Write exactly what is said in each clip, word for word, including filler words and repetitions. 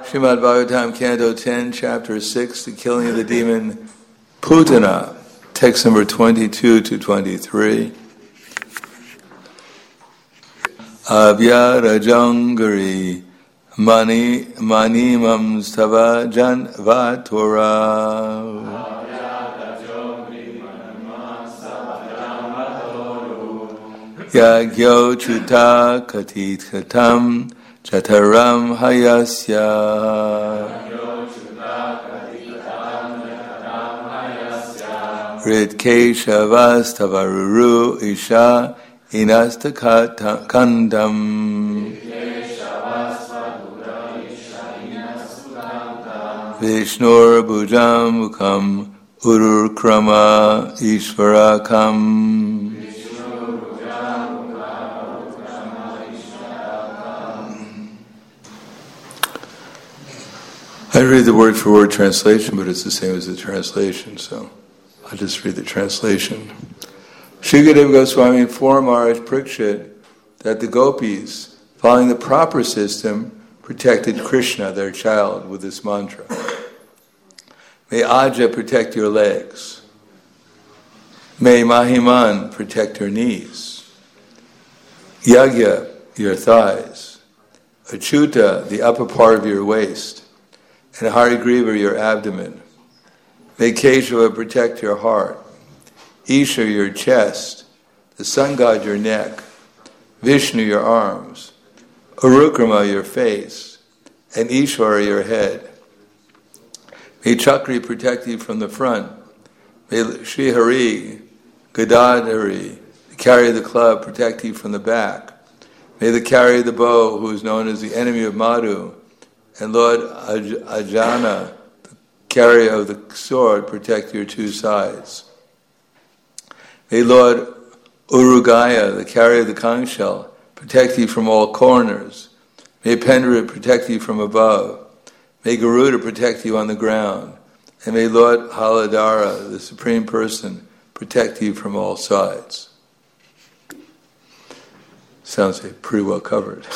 Srimad Bhagavatam, Canto ten, Chapter six, The Killing of the Demon Putana, text number twenty-two to twenty-three. Avyarajangari mani manimam stava janvatora. Yagyo chuta katit katam Chataram hayasya Ritkeshavas tavaruru isha inastakandam Vishnur bhujam mukham ururkrama ishvarakam. I read the word for word translation, but it's the same as the translation, so I'll just read the translation. Shukadeva Goswami informed Maharaj Parikshit that the gopis, following the proper system, protected Krishna, their child, with this mantra. May Aja protect your legs. May Mahiman protect your knees. Yagya, your thighs. Achyuta, the upper part of your waist. And Harigriva, your abdomen. May Keshava protect your heart. Isha, your chest. The sun god, your neck. Vishnu, your arms. Urukrama, your face. And Ishvara, your head. May Chakri protect you from the front. May Srihari, Gadadhari, the carrier of the club, protect you from the back. May the carrier of the bow, who is known as the enemy of Madhu, and Lord Aj- Ajana, the carrier of the sword, protect your two sides. May Lord Urugaya, the carrier of the conch shell, protect you from all corners. May Pendra protect you from above. May Garuda protect you on the ground. And may Lord Haladara, the Supreme Person, protect you from all sides. Sounds like pretty well covered.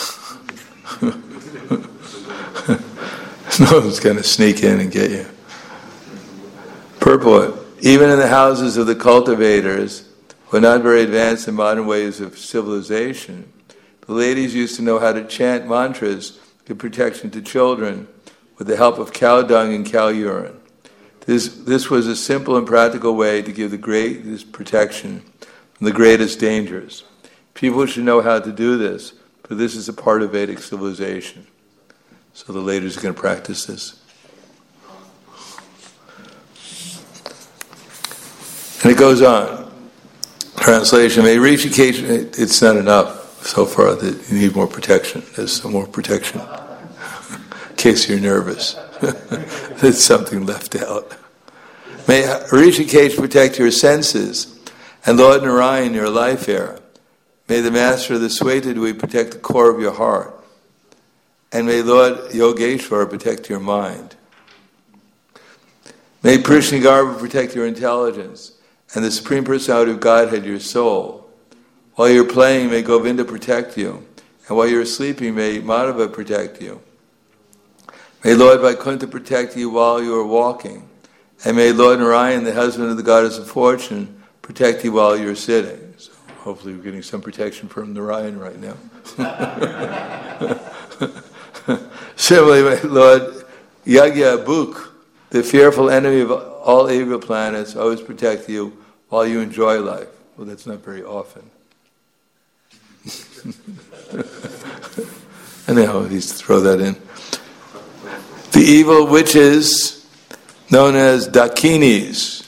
No one's going to sneak in and get you. Purport. Even in the houses of the cultivators, who are not very advanced in modern ways of civilization, the ladies used to know how to chant mantras to give protection to children with the help of cow dung and cow urine. This, this was a simple and practical way to give the greatest protection from the greatest dangers. People should know how to do this, but this is a part of Vedic civilization. So the ladies are going to practice this. And it goes on. Translation, may Rishikesh, it's not enough so far that you need more protection. There's some more protection. In case you're nervous. There's something left out. May Rishikesh protect your senses, and Lord Narayan, your life air. May the master of the Svetadvi protect the core of your heart. And may Lord Yogeshwar protect your mind. May Prishnagarbha protect your intelligence, and the Supreme Personality of Godhead your soul. While you're playing, may Govinda protect you, and while you're sleeping, may Madhava protect you. May Lord Vaikuntha protect you while you are walking, and may Lord Narayan, the husband of the goddess of fortune, protect you while you're sitting. So hopefully we're getting some protection from Narayan right now. Similarly, my Lord Yagya Bhuk, the fearful enemy of all evil planets, always protect you while you enjoy life. Well, that's not very often. Anyhow, he used to throw that in. The evil witches, known as Dakinis,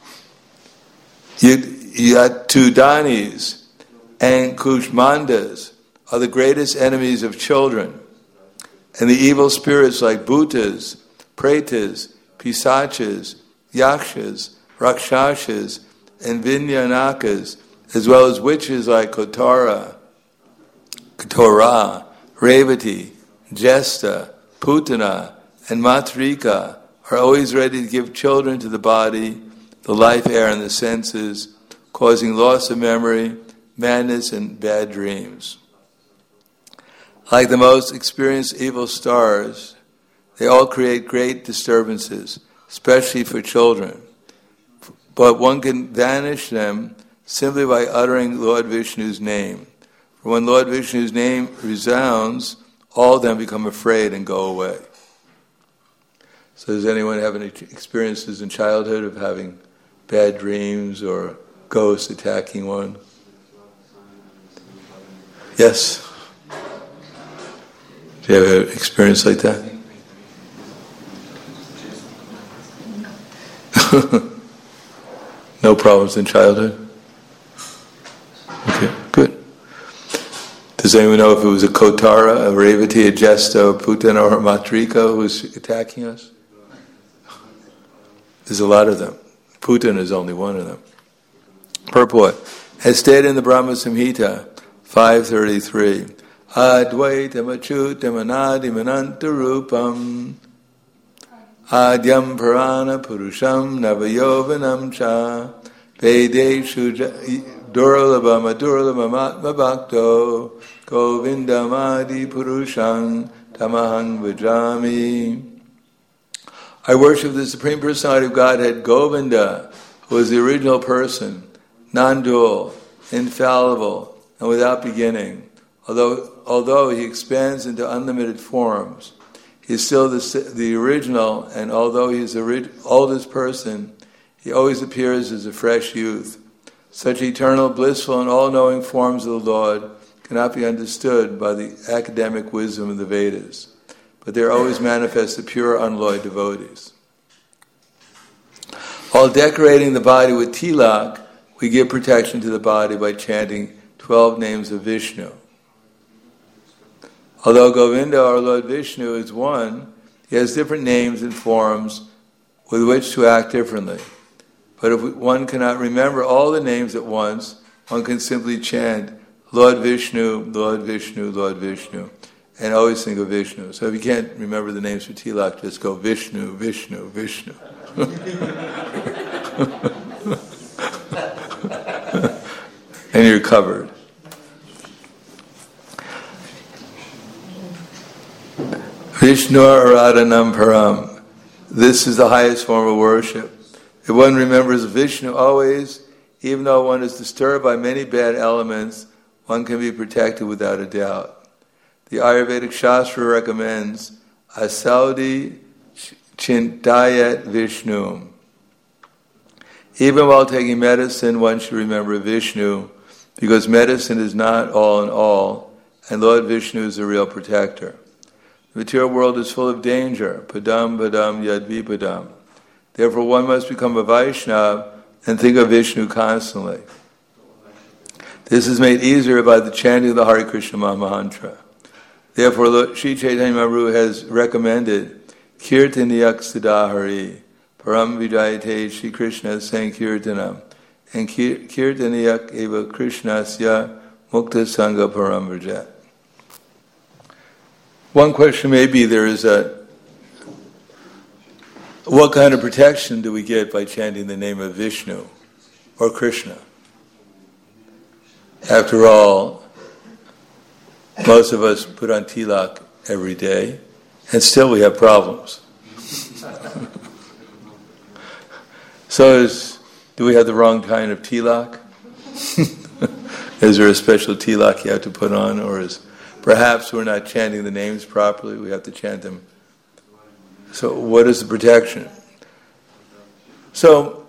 Yatudanis, and Kushmandas, are the greatest enemies of children. And the evil spirits like Bhutas, Pretas, Pisachas, Yakshas, Rakshashas, and Vinyanakas, as well as witches like Kotara, Ketora, Revati, Jesta, Putana, and Matrika, are always ready to give children to the body, the life air, and the senses, causing loss of memory, madness, and bad dreams. Like the most experienced evil stars, They all create great disturbances, especially for children. But one can vanish them simply by uttering Lord Vishnu's name. For when Lord Vishnu's name resounds, all of them become afraid and go away. So does anyone have any experiences in childhood of having bad dreams or ghosts attacking one? Yes? Do you have an experience like that? No problems in childhood? Okay, good. Does anyone know if it was a Kotara, a Revati, a Jesta, a Putana, or a Matrika who was attacking us? There's a lot of them. Putana is only one of them. Purport. As stated in the Brahma Samhita, five thirty-three, Advaitam Achyutam Anadim Anantarupam Adyam Purana Purusham Navayovanam Cha Vedeshu Durlabham Adurlabham Atma Bhakto Govindamadi Purusham Tamahang Vajami. I worship the Supreme Personality of Godhead, Govinda, who is the original person, non-dual, infallible, and without beginning. Although, although he expands into unlimited forms, he is still the, the original, and although he is the ori- oldest person, he always appears as a fresh youth. Such eternal, blissful, and all-knowing forms of the Lord cannot be understood by the academic wisdom of the Vedas, but they are always manifest to pure, unalloyed devotees. While decorating the body with tilak, we give protection to the body by chanting twelve names of Vishnu. Although Govinda, or Lord Vishnu, is one, he has different names and forms with which to act differently. But if one cannot remember all the names at once, one can simply chant Lord Vishnu, Lord Vishnu, Lord Vishnu, and always think of Vishnu. So if you can't remember the names for tilak, just go Vishnu, Vishnu, Vishnu. And you're covered. Vishnu Aradhanam Param. This is the highest form of worship. If one remembers Vishnu always, even though one is disturbed by many bad elements, one can be protected without a doubt. The Ayurvedic Shastra recommends Asaudi Chintayat Vishnu. Even while taking medicine, one should remember Vishnu, because medicine is not all in all, and Lord Vishnu is the real protector. The material world is full of danger. Padam, padam, yad vipadam. Therefore, one must become a Vaishnava and think of Vishnu constantly. This is made easier by the chanting of the Hare Krishna Mahamantra. Therefore, Sri Chaitanya Mahaprabhu has recommended Kirtaniyak Siddhahari, Param Vidayate Sri Krishna Sankirtanam, and Kirtaniyak Eva Krishnasya Mukta Sangha Param Vrajat. One question may be there is a, what kind of protection do we get by chanting the name of Vishnu or Krishna? After all, most of us put on tilak every day, and still we have problems. So is, do we have the wrong kind of tilak? Is there a special tilak you have to put on, or is perhaps we're not chanting the names properly, we have to chant them? So what is the protection? So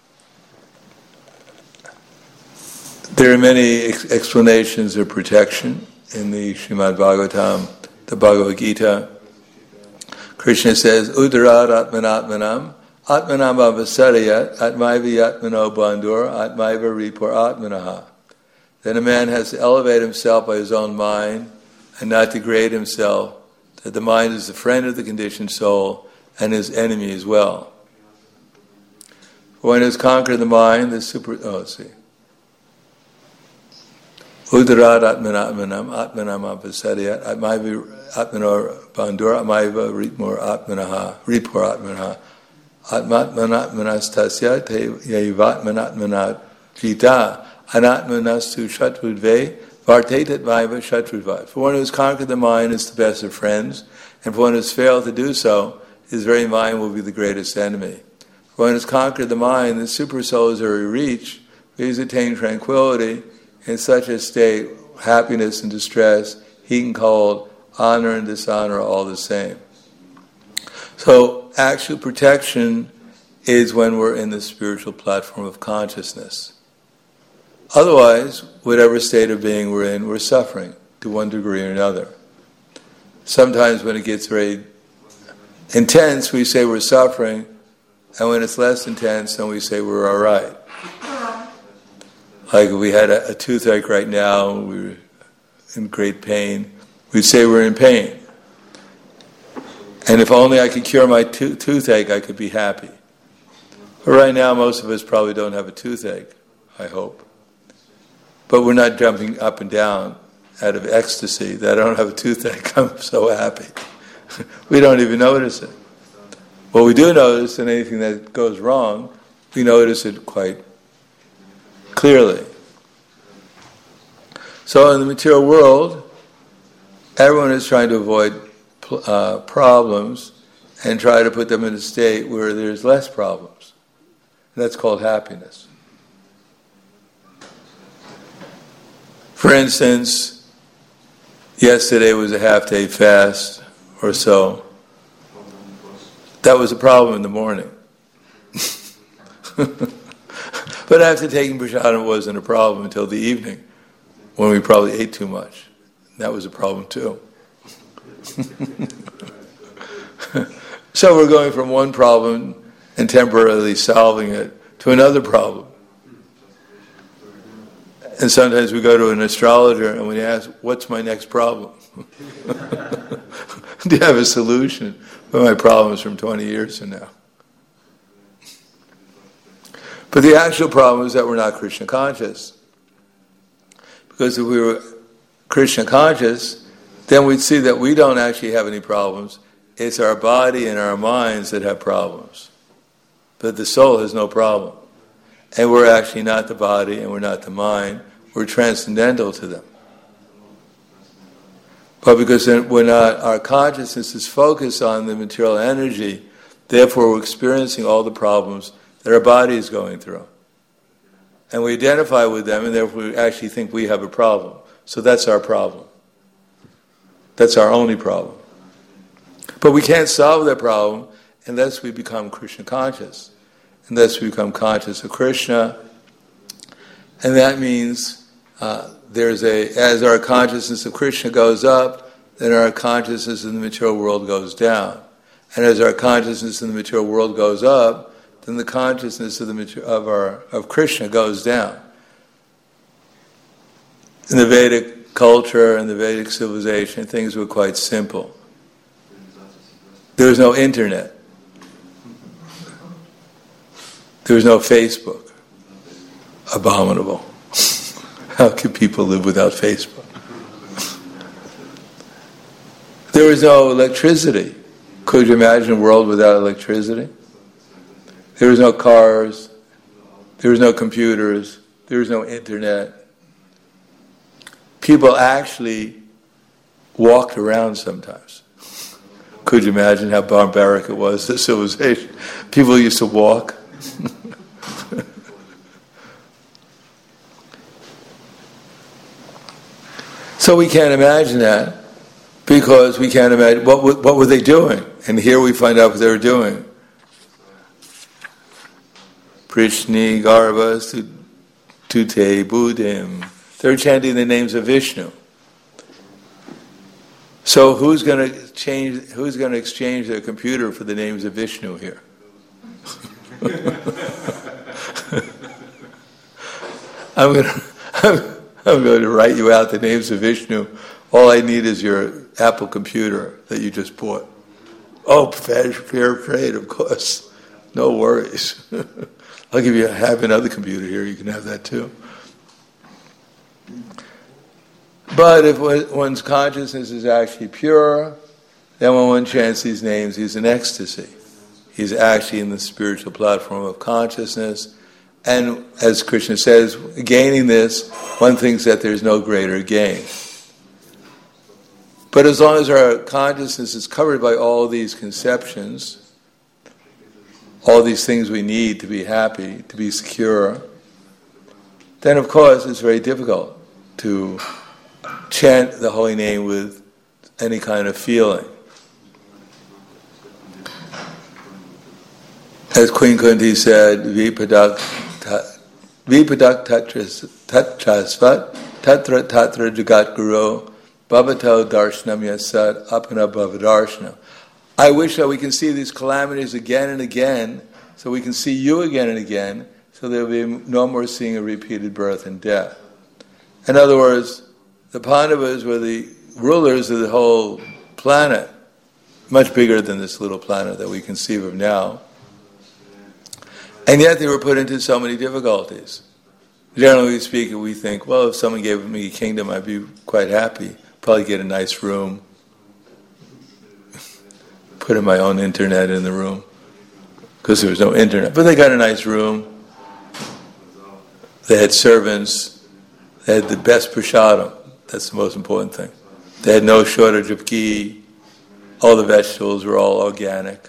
there are many ex- explanations of protection in the Srimad Bhagavatam, the Bhagavad Gita. Krishna says, Udarat Atmanatmanam, Atmanam Avasarayat, Atmaiva Yatmano Bandhur, Atmaiva Ripur Atmanaha. Then a man has to elevate himself by his own mind and not degrade himself, that the mind is the friend of the conditioned soul and his enemy as well. When it has conquered the mind, the super... Oh, let's see. Udarat Atmanatmanam, Atmanam Avasaryat, Atmaiva Atmanor Bandhur, Atmaiva Ripur Atmanaha, Ripur Atmanaha, Atmatmanatmanastasya Yavatmanatmanat Jita, Anatmanastu Shatrudve, Vartetat Vaiva Shatrudvat. For one who has conquered the mind is the best of friends, And if one has failed to do so, his very mind will be the greatest enemy. When one has conquered the mind, the supersoul is already reached. He's attained tranquility in such a state, happiness and distress, heat and cold, honor and dishonor are all the same. So actual protection is when we're in the spiritual platform of consciousness. Otherwise, whatever state of being we're in, we're suffering to one degree or another. Sometimes when it gets very intense, we say we're suffering, and when it's less intense, then we say we're all right. Like if we had a, a toothache right now, we were in great pain, we'd say we're in pain. And if only I could cure my to- toothache, I could be happy. But right now, most of us probably don't have a toothache, I hope. But we're not jumping up and down out of ecstasy that I don't have a toothache, I'm so happy. We don't even notice it. What we do notice in anything that goes wrong, we notice it quite clearly. So in the material world, everyone is trying to avoid uh, problems and try to put them in a state where there's less problems. And that's called happiness. For instance, yesterday was a half-day fast or so. That was a problem in the morning. But after taking prasadam, it wasn't a problem until the evening, when we probably ate too much. That was a problem too. So we're going from one problem and temporarily solving it to another problem. And sometimes we go to an astrologer and we ask, what's my next problem? Do you have a solution for my problems from twenty years from now? But the actual problem is that we're not Krishna conscious. Because if we were Krishna conscious, then we'd see that we don't actually have any problems. It's our body and our minds that have problems. But the soul has no problem. And we're actually not the body and we're not the mind. We're transcendental to them. But because we're not, our consciousness is focused on the material energy, therefore we're experiencing all the problems that our body is going through. And we identify with them, and therefore we actually think we have a problem. So that's our problem. That's our only problem. But we can't solve that problem unless we become Krishna conscious, unless we become conscious of Krishna. And that means uh, there's a, as our consciousness of Krishna goes up, then our consciousness in the material world goes down. And as our consciousness in the material world goes up, then the consciousness of the of our of Krishna goes down. In the Vedic culture and the Vedic civilization, things were quite simple. There was no internet. There was no Facebook. Abominable. How can people live without Facebook? There was no electricity. Could you imagine a world without electricity? There was no cars, there was no computers, there was no internet. People actually walked around sometimes. Could you imagine how barbaric it was, the civilization? People used to walk. So we can't imagine that, because we can't imagine, what, what were they doing? And here we find out what they were doing. Prishni Garbhas Tute Buddhim. They're chanting the names of Vishnu. So who's going to change? Who's going to exchange their computer for the names of Vishnu here? I'm going to I'm, I'm going to write you out the names of Vishnu. All I need is your Apple computer that you just bought. Oh, fair, fair trade, of course. No worries. I'll give you have another computer here. You can have that too. But if one's consciousness is actually pure, then when one chants these names, he's in ecstasy. He's actually in the spiritual platform of consciousness. And as Krishna says, gaining this, one thinks that there's no greater gain. But as long as our consciousness is covered by all these conceptions, all these things we need to be happy, to be secure, then of course it's very difficult to chant the holy name with any kind of feeling. As Queen Kunti said, Vipadak Vipadak Tatchasvat Tatra Tatra Jagat Guru Bhavato Darshanam Yasad Apana Bhavadarshana. I wish that we can see these calamities again and again, so we can see you again and again, so there will be no more seeing a repeated birth and death. In other words, the Pandavas were the rulers of the whole planet, much bigger than this little planet that we conceive of now. And yet they were put into so many difficulties. Generally speaking, we think, well, if someone gave me a kingdom, I'd be quite happy. Probably get a nice room. Put in my own internet in the room. Because there was no internet. But they got a nice room. They had servants. They had the best prasadam. That's the most important thing. They had no shortage of ghee. All the vegetables were all organic.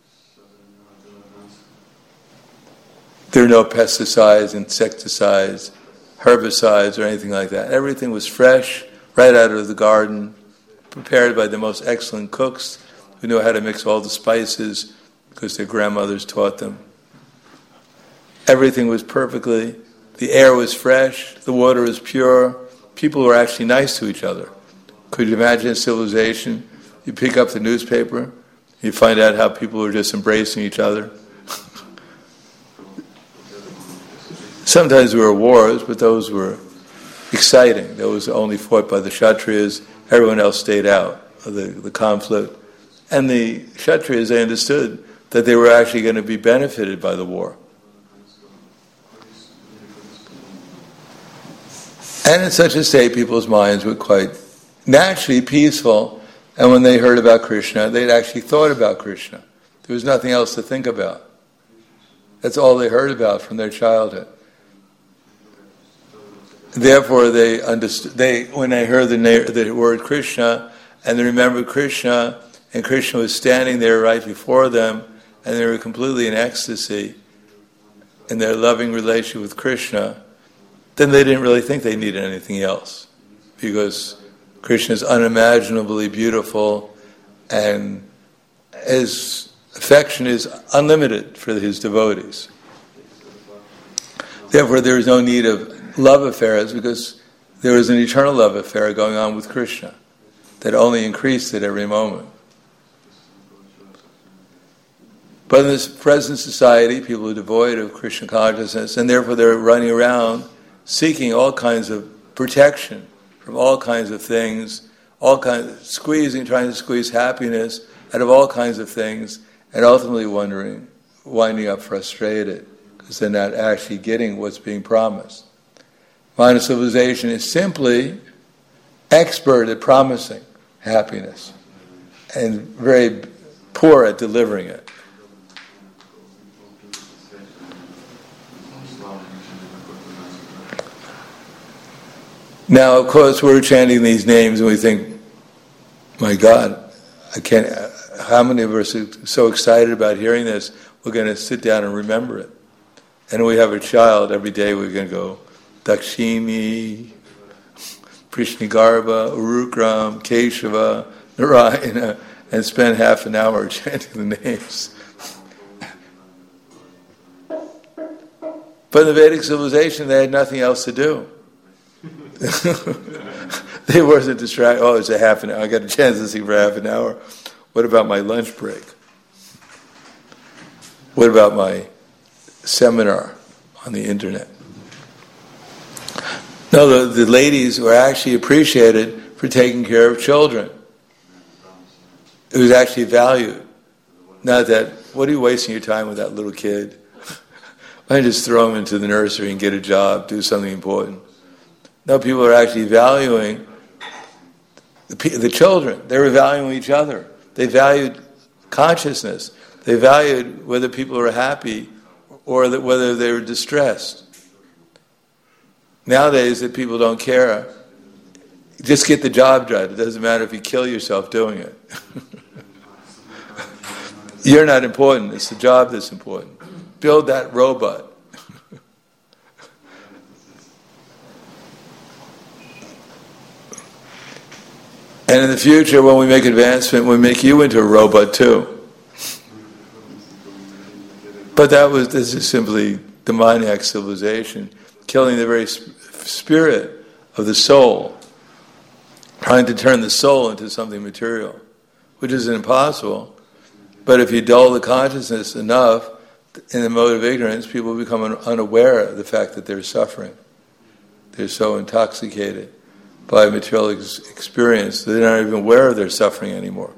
There were no pesticides, insecticides, herbicides, or anything like that. Everything was fresh, right out of the garden, prepared by the most excellent cooks who knew how to mix all the spices because their grandmothers taught them. Everything was perfectly, the air was fresh, the water was pure, people were actually nice to each other. Could you imagine a civilization? You pick up the newspaper, you find out how people were just embracing each other. Sometimes there were wars, but those were exciting. Those were only fought by the Kshatriyas. Everyone else stayed out of the, the conflict. And the Kshatriyas, they understood that they were actually going to be benefited by the war. And in such a state, people's minds were quite naturally peaceful. And when they heard about Krishna, they'd actually thought about Krishna. There was nothing else to think about. That's all they heard about from their childhood. Therefore, they understood. They, when they heard the, na- the word Krishna, and they remembered Krishna, and Krishna was standing there right before them, and they were completely in ecstasy in their loving relationship with Krishna, then they didn't really think they needed anything else, because Krishna is unimaginably beautiful, and his affection is unlimited for his devotees. Therefore, there is no need of love affairs, because there was an eternal love affair going on with Krishna that only increased at every moment. But in this present society, people are devoid of Krishna consciousness, and therefore they're running around seeking all kinds of protection from all kinds of things, all kinds, squeezing, trying to squeeze happiness out of all kinds of things, and ultimately wondering, winding up frustrated because they're not actually getting what's being promised. Modern civilization is simply expert at promising happiness and very poor at delivering it. Now, of course, we're chanting these names and we think, my God, I can't, how many of us are so excited about hearing this, we're going to sit down and remember it. And we have a child, every day we're going to go, Dakshini, Prishnigarbha, Urukram, Keshava, Narayana, and spend half an hour chanting the names. But in the Vedic civilization, they had nothing else to do. They wasn't distracted. Oh, it's a half an hour. I got a chance to sing for half an hour. What about my lunch break? What about my seminar on the internet? No, the, the ladies were actually appreciated for taking care of children. It was actually valued. Not that, what are you wasting your time with that little kid? Why don't you just throw him into the nursery and get a job, do something important? No, people are actually valuing the, the children. They were valuing each other. They valued consciousness. They valued whether people were happy or that whether they were distressed. Nowadays, that people don't care. Just get the job done. It doesn't matter if you kill yourself doing it. You're not important. It's the job that's important. Build that robot. And in the future, when we make advancement, we make you into a robot too. But that was this is simply demoniac civilization, killing the very sp- spirit of the soul, trying to turn the soul into something material, which is impossible. But if you dull the consciousness enough, in the mode of ignorance, people become un- unaware of the fact that they're suffering. They're so intoxicated by material ex- experience that they're not even aware of their suffering anymore.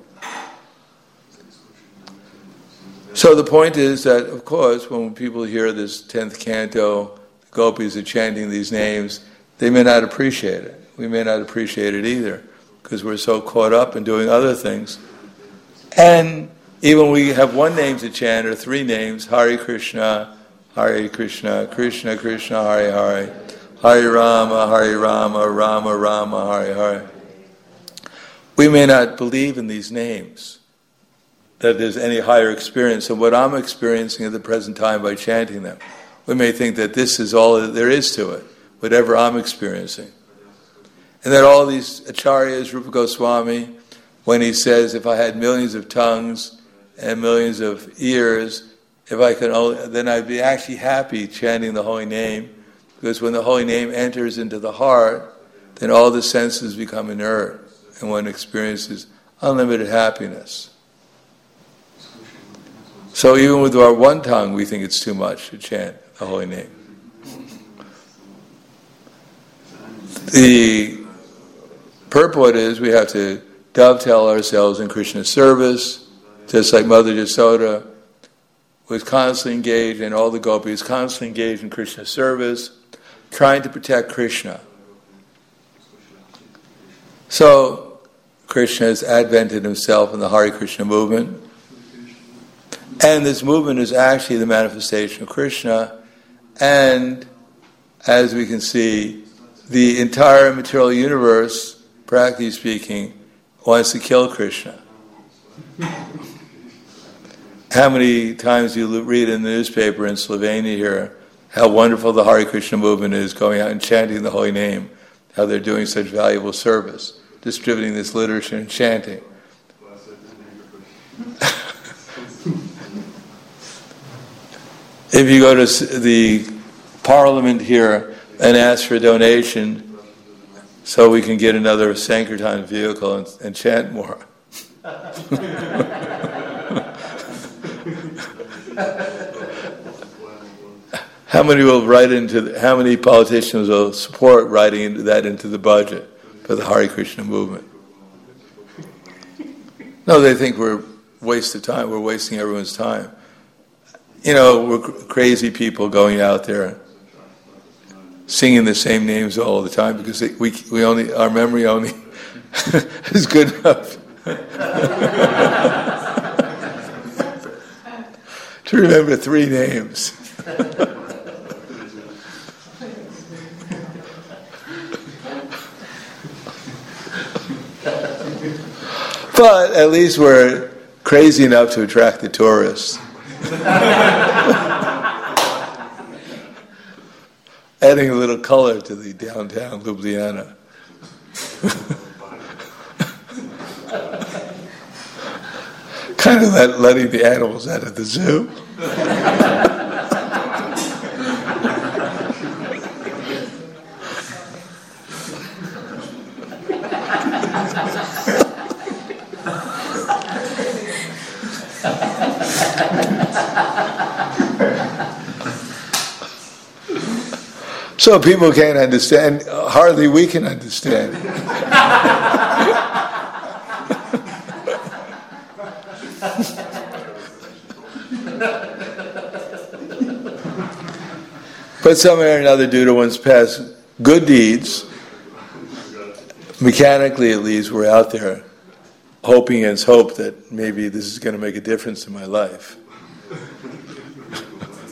So the point is that, of course, when people hear this tenth canto, the gopis are chanting these names, they may not appreciate it. We may not appreciate it either, because we're so caught up in doing other things. And even when we have one name to chant, or three names, Hare Krishna, Hare Krishna, Krishna Krishna, Hare Hare, Hare Rama, Hare Rama, Rama Rama, Hare Hare. We may not believe in these names, that there's any higher experience than what I'm experiencing at the present time by chanting them. We may think that this is all that there is to it, whatever I'm experiencing. And that all these acharyas, Rupa Goswami, when he says, if I had millions of tongues and millions of ears, if I could only, then I'd be actually happy chanting the holy name, because when the holy name enters into the heart, then all the senses become inert, and one experiences unlimited happiness. So even with our one tongue, we think it's too much to chant the holy name. The purport is we have to dovetail ourselves in Krishna's service, just like Mother Yasoda was constantly engaged, and all the gopis constantly engaged in Krishna's service, trying to protect Krishna. So Krishna has advented himself in the Hare Krishna movement. And this movement is actually the manifestation of Krishna. And as we can see, the entire material universe, practically speaking, wants to kill Krishna. How many times do you read in the newspaper in Slovenia here how wonderful the Hare Krishna movement is, going out and chanting the holy name, how they're doing such valuable service, distributing this literature and chanting. If you go to the parliament here and ask for a donation so we can get another Sankirtan vehicle and, and chant more. How many will write into the, how many politicians will support writing into that into the budget for the Hare Krishna movement? No, they think we're waste of time. We're wasting everyone's time. You know, we're crazy people going out there singing the same names all the time because they, we we only our memory only is good enough to remember three names. But at least we're crazy enough to attract the tourists. Adding a little color to the downtown Ljubljana. Kind of let, letting the animals out of the zoo. So people can't understand, hardly we can understand. But somehow or another, due to one's past good deeds, mechanically at least, we're out there hoping against hope that maybe this is going to make a difference in my life.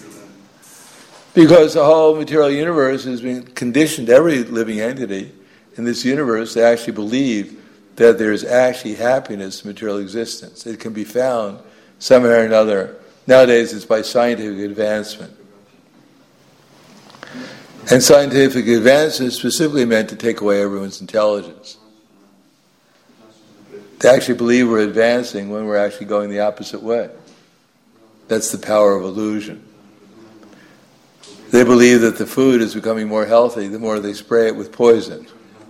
Because the whole material universe has been conditioned, every living entity in this universe, they actually believe that there is actually happiness in material existence. It can be found somewhere or another. Nowadays, it's by scientific advancement. And scientific advancement is specifically meant to take away everyone's intelligence. They actually believe we're advancing when we're actually going the opposite way. That's the power of illusion. They believe that the food is becoming more healthy the more they spray it with poison.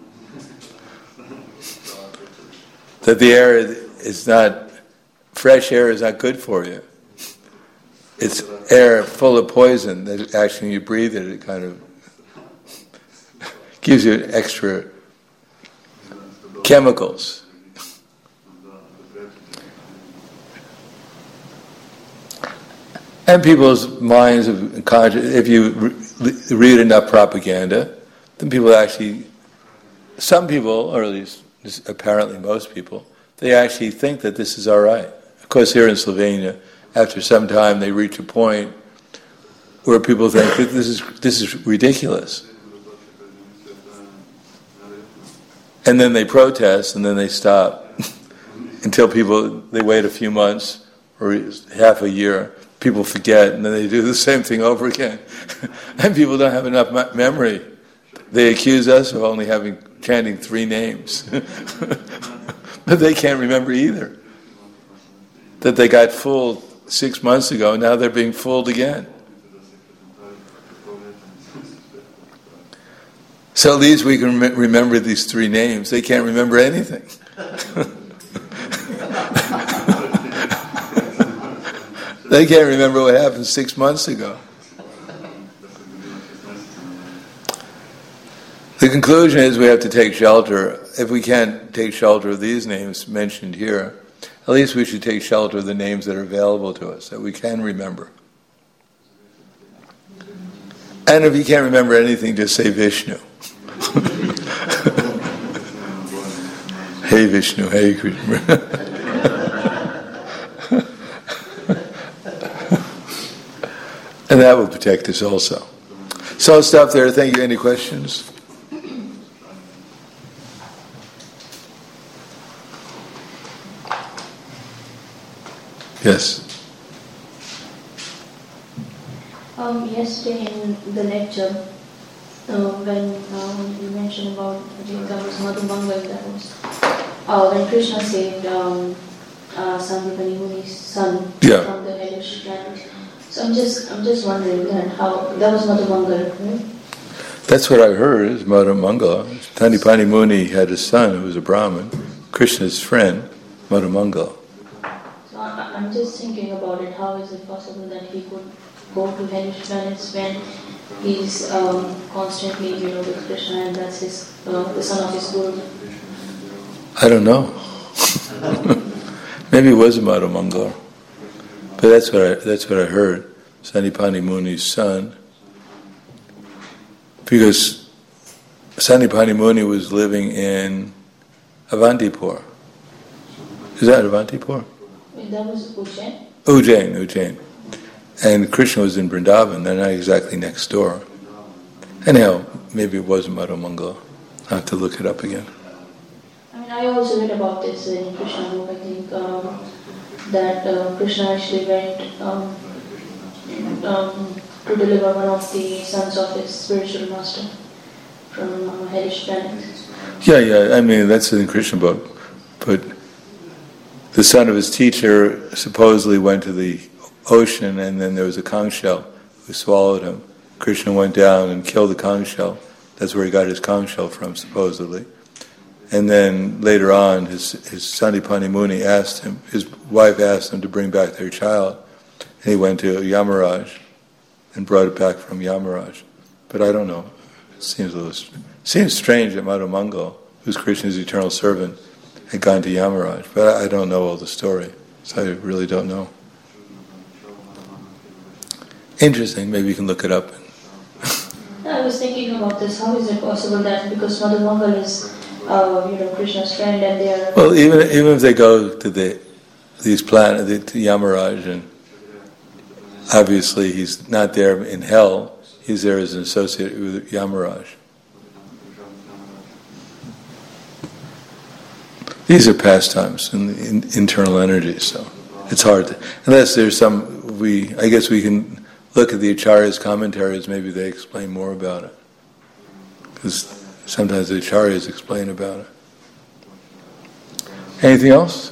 That the air is not, fresh air is not good for you. It's air full of poison that actually when you breathe it, it kind of gives you extra chemicals. And people's minds of conscious, if you re- read enough propaganda, then people actually, some people, or at least apparently most people, they actually think that this is all right. Of course, here in Slovenia, after some time, they reach a point where people think that this is this is ridiculous, and then they protest, and then they stop until people they wait a few months or half a year. People forget, and then they do the same thing over again. And people don't have enough me- memory. They accuse us of only having chanting three names, but they can't remember either. That they got fooled six months ago, now they're being fooled again. So at least we can rem- remember these three names. They can't remember anything. They can't remember what happened six months ago. The conclusion is we have to take shelter. If we can't take shelter of these names mentioned here, at least we should take shelter of the names that are available to us, that we can remember. And if you can't remember anything, just say Vishnu. Hey Vishnu, hey Krishna. And that will protect us also. So I'll stop there. Thank you. Any questions? Yes. Um, yesterday in the lecture, uh, when um, you mentioned about, I think that was Madhumangal, that was uh, when Krishna saved um, uh, Sandipani Muni's son yeah. from the hellish planet. So I'm just, I'm just wondering then how that was Madhumangal, right? That's what I heard. Is Madhumangala. Sandipani Muni had a son who was a Brahmin, Krishna's friend, Madhumangala. So I, I'm just thinking about it. How is it possible that he could go to hellish planets when he's um, constantly, you know, with Krishna, and that's his, uh, the son of his guru? I don't know. Maybe it was Madhumangala. But that's what I, that's what I heard. Sandipani Muni's son. Because Sandipani Muni was living in Avantipur. Is that Avantipur? That was Ujjain? Ujjain, Ujjain. And Krishna was in Vrindavan. They're not exactly next door. Anyhow, maybe it was Madhumangala. I'll have to look it up again. I mean, I also read about this in Krishna book, I think. Um, that uh, Krishna actually went um, um, to deliver one of the sons of his spiritual master from uh, hellish planet. Yeah, yeah, I mean, that's in the Krishna book. But the son of his teacher supposedly went to the ocean, and then there was a conch shell who swallowed him. Krishna went down and killed the conch shell. That's where he got his conch shell from, supposedly. And then later on, his, his Sandipani Muni asked him, his wife asked him to bring back their child. And he went to Yamaraj and brought it back from Yamaraj. But I don't know. It seems a little, seems strange that Madhumangala, who's Krishna's eternal servant, had gone to Yamaraj. But I don't know all the story, so I really don't know. Interesting. Maybe you can look it up. I was thinking about this. How is it possible that because Madhumangala is Uh, you know, Krishna's friend, and they are... Well, even even if they go to the these planets, to Yamaraj, and obviously he's not there in hell, he's there as an associate with Yamaraj. These are pastimes and in, internal energies, so it's hard to, unless there's some, we, I guess we can look at the Acharyas' commentaries, maybe they explain more about it. Because sometimes the Acharyas explain about it. Anything else?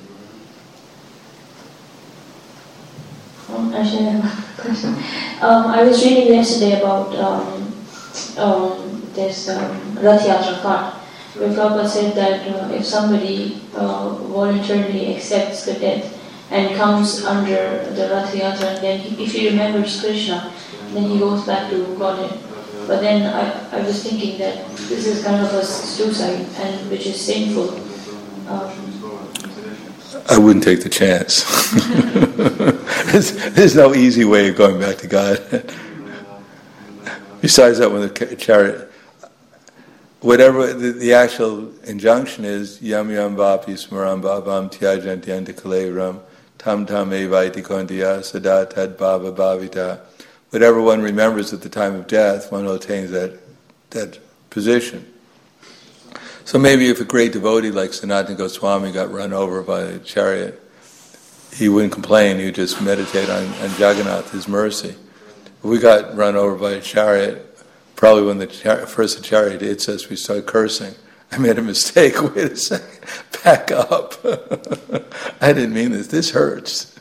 Um, actually, I have a question. Um, I was reading yesterday about um, um, this um, Rath Yatra card, where Prabhupada said that uh, if somebody uh, voluntarily accepts the death and comes under the Rath Yatra, and then he, if he remembers Krishna, then he goes back to Godhead. But then I, I was thinking that this is kind of a suicide, and which is sinful. Um, I wouldn't take the chance. there's, there's no easy way of going back to God. Besides that, when the chariot, whatever the, the actual injunction is, yam yam vapi smaram bhavam tyajantyanta kaleram tam tam evaiti kondiya sada tad bhava bhavita. Whatever one remembers at the time of death, one attains that that position. So maybe if a great devotee like Sanatana Goswami got run over by a chariot, he wouldn't complain, he would just meditate on, on Jagannath, his mercy. If we got run over by a chariot, probably when the char- first the chariot hits us, we start cursing. I made a mistake, wait a second, back up. I didn't mean this, this hurts.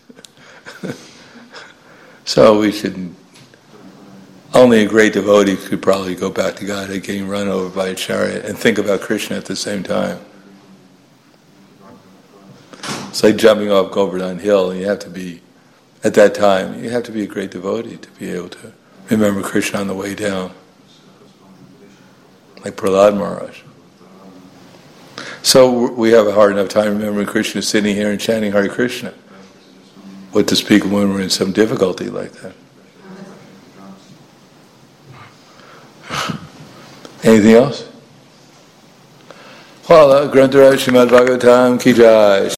So we shouldn't. Only a great devotee could probably go back to God at getting run over by a chariot and think about Krishna at the same time. It's like jumping off Govardhan Hill, and you have to be, at that time, you have to be a great devotee to be able to remember Krishna on the way down. Like Prahlad Maharaj. So we have a hard enough time remembering Krishna sitting here and chanting Hare Krishna. What to speak when we're in some difficulty like that. Anything else? Well, Grantaraj Srimad Bhagavatam Ki Jai.